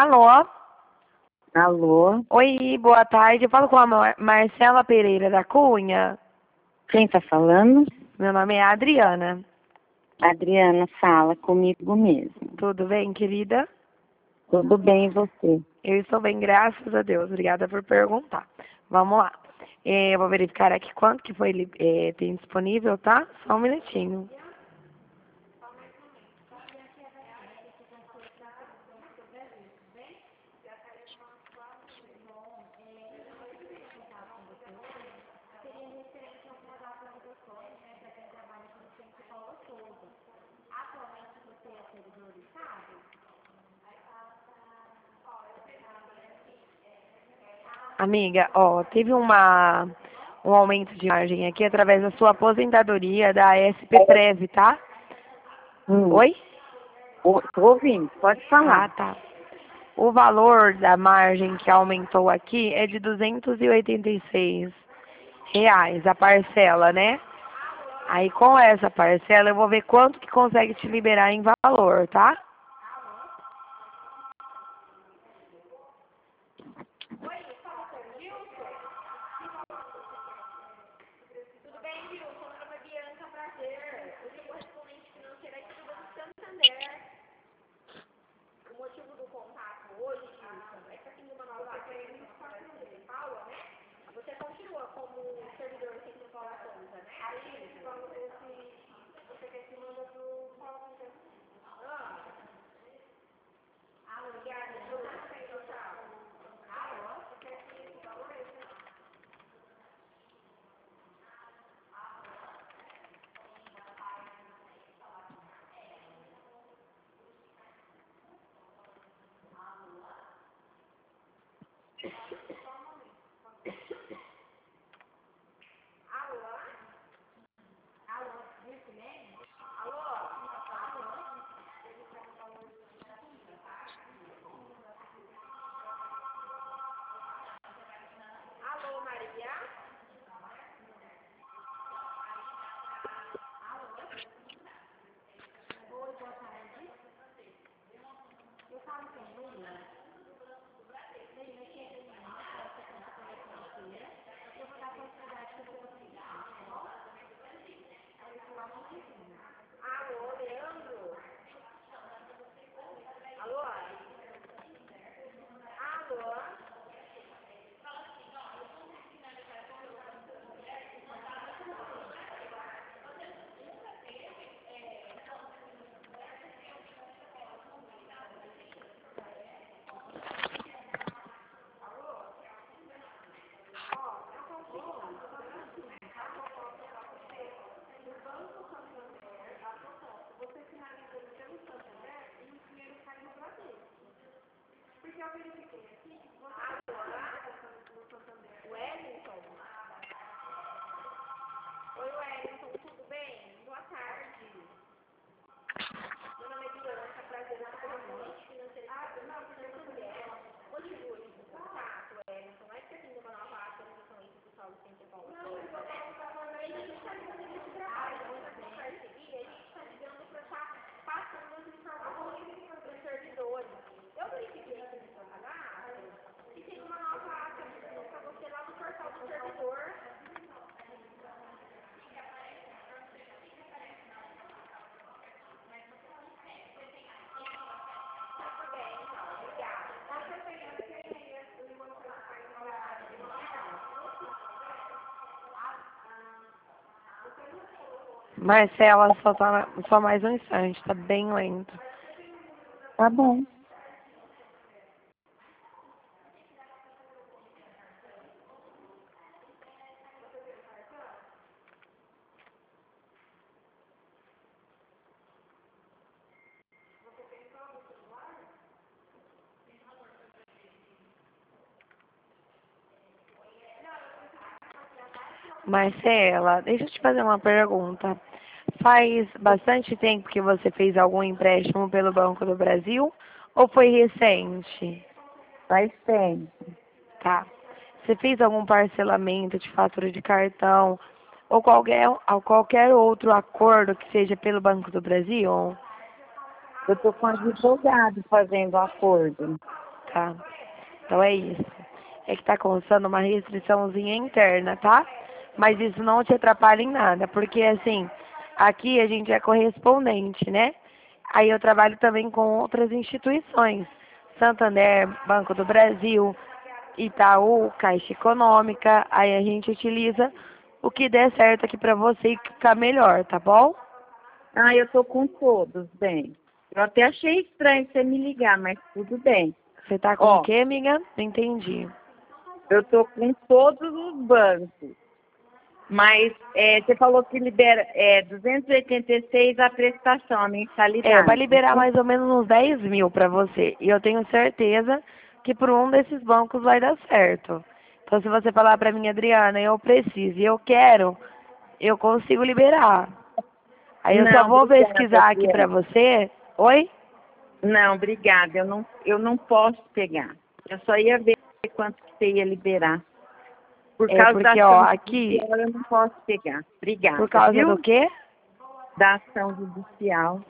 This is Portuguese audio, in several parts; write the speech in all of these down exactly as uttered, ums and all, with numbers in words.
Alô? Alô? Oi, boa tarde. Eu falo com a Mar- Marcela Pereira da Cunha. Quem tá falando? Meu nome é Adriana. Adriana, fala comigo mesmo. Tudo bem, querida? Tudo bem, e você? Eu estou bem, graças a Deus. Obrigada por perguntar. Vamos lá. Eh, Eu vou verificar aqui quanto que foi li- eh, tem disponível, tá? Só um minutinho. Amiga, ó, teve uma, um aumento de margem aqui através da sua aposentadoria da S P Prev, tá? Hum, Oi? ô- tô ouvindo, pode Ah, falar. tá. O valor da margem que aumentou aqui é de duzentos e oitenta e seis reais a parcela, né? Aí com essa parcela eu vou ver quanto que consegue te liberar em valor, tá? Marcela, só, tá, só mais um instante, tá bem lento. Tá bom. Marcela, deixa eu te fazer uma pergunta. Faz bastante tempo que você fez algum empréstimo pelo Banco do Brasil ou foi recente? Faz tempo. Tá. Você fez algum parcelamento de fatura de cartão ou qualquer, ou qualquer outro acordo que seja pelo Banco do Brasil? Eu tô com advogado fazendo acordo. Tá. Então é isso. É que tá constando uma restriçãozinha interna, tá? Mas isso não te atrapalha em nada, porque assim, aqui a gente é correspondente, né? Aí eu trabalho também com outras instituições. Santander, Banco do Brasil, Itaú, Caixa Econômica. Aí a gente utiliza o que der certo aqui pra você e que ficar melhor, tá bom? Ah, eu tô com todos, bem. Eu até achei estranho você me ligar, mas tudo bem. Você tá com o Ó, quê, amiga? Não entendi. eu tô com todos os bancos. Mas é, você falou que libera é, duzentos e oitenta e seis a prestação, a É, vai mensalidade. liberar mais ou menos uns dez mil pra você. E eu tenho certeza que por um desses bancos vai dar certo. Então, se você falar pra mim, Adriana, eu preciso e eu quero, eu consigo liberar. Aí eu só Não, vou obrigada, pesquisar aqui pra Adriana. você. Oi? Não, obrigada. Eu não, eu não posso pegar. Eu só ia ver quanto que você ia liberar. Por É causa da porque, ó, ação aqui, judicial, eu não posso pegar. por Obrigada, causa do viu? quê? Da ação judicial,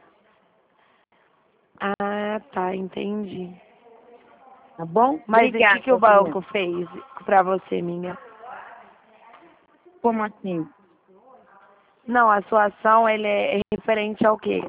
Ah, tá, entendi. tá bom? Mas o que que Obrigada, o Adriana. banco fez pra você, minha? Como assim? Não, a sua ação, ele é referente ao quê?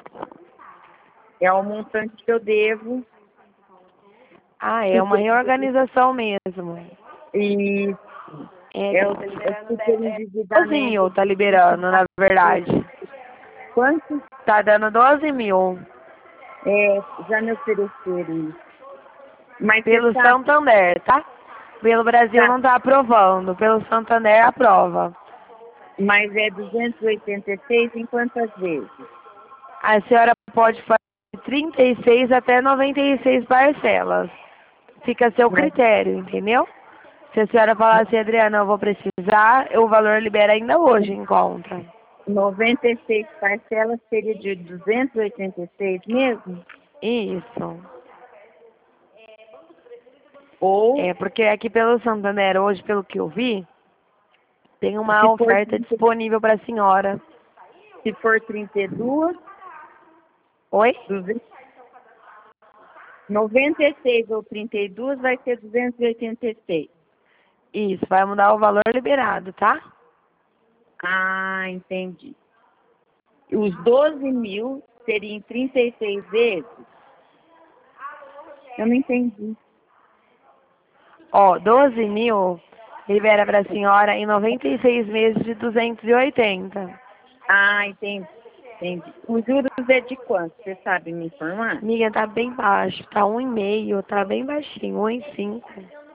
É o montante que eu devo Ah, é uma reorganização mesmo. e É, é tá o, é o liberando doze mil, superendividamento. tá liberando, na verdade. Quanto Tá dando doze mil. é, já me ofereceram isso? Mas você Pelo sabe, Santander, tá? Pelo Brasil tá, não tá aprovando. Pelo Santander aprova. mas é duzentos e oitenta e seis em quantas vezes? A senhora pode fazer trinta e seis até noventa e seis parcelas. Fica a seu Mas critério, entendeu? Se a senhora falar assim, Adriana, eu vou precisar, o valor libera ainda hoje em conta. noventa e seis parcelas seria de duzentos e oitenta e seis mesmo? Isso. Ou É, porque aqui pelo Santander hoje, pelo que eu vi, tem uma se for, oferta trinta disponível para a senhora. se for trinta e dois, Oi? duzentos, noventa e seis ou trinta e dois vai ser duzentos e oitenta e seis. Isso, vai mudar o valor liberado, tá? Ah, entendi. Os doze mil seriam trinta e seis vezes? Eu não entendi. Ó, doze mil libera para a senhora em noventa e seis meses de duzentos e oitenta. Ah, entendi. Entendi. Os juros é de quanto? Você sabe me informar? Amiga, tá bem baixo, tá um e meio, tá bem baixinho, um e cinco.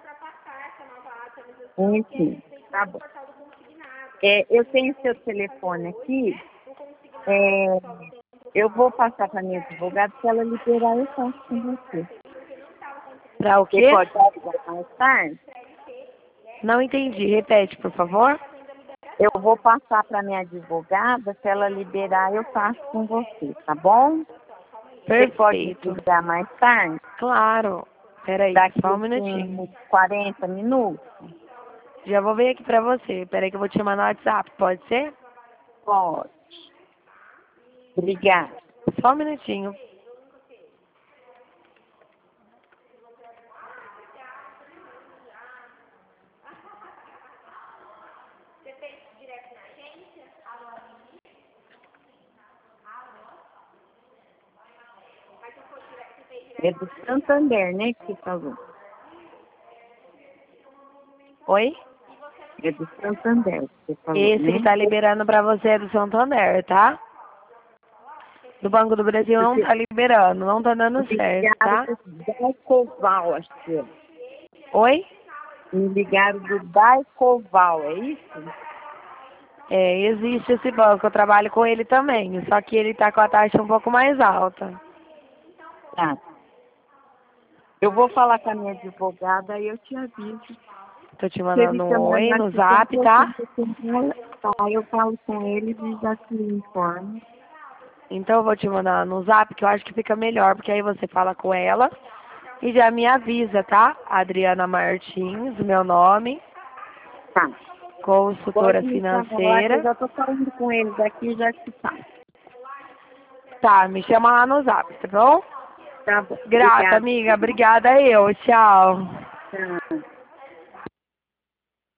Um e cinco. Tá bom. É, eu tenho seu telefone aqui. É, eu vou passar para minha advogada, se ela liberar, eu faço com você. Pra o Você quê? pode ligar mais tarde? Não entendi, repete, por favor. Eu vou passar para minha advogada, se ela liberar, eu faço com você, tá bom? Você pode me Perfeito. ligar mais tarde? Claro. Peraí, Daqui só um uns minutinho. quarenta minutos? Já vou ver aqui pra você. Peraí que eu vou te mandar no WhatsApp, pode ser? Pode. Obrigada. Só um minutinho. É do Santander, né, que você falou? Oi? É do Santander que você falou, Esse que né? tá liberando pra você é do Santander, tá? Do Banco do Brasil não Porque tá liberando, não tá dando me certo, ligaram tá? do Daicoval, acho que é. Oi? Me ligaram do Daicoval, é isso? É, existe esse banco, eu trabalho com ele também, só que ele tá com a taxa um pouco mais alta. Tá. Eu vou falar com a minha advogada e eu te aviso. Tô te Você mandando me um chamar oi no daqui tem zap, tá? pouquinho, tá? Eu falo com eles e já te informo. Então eu vou te mandar no zap, que eu acho que fica melhor, porque aí você fala com ela e já me avisa, tá? Adriana Martins, meu nome, Tá. consultora Pode me chamar lá que eu financeira. já tô falando com eles aqui e já te falo. Tá, me chama lá no zap, tá bom? Tá bom. Grata, Obrigada. amiga. Obrigada eu. Tchau. Tchau.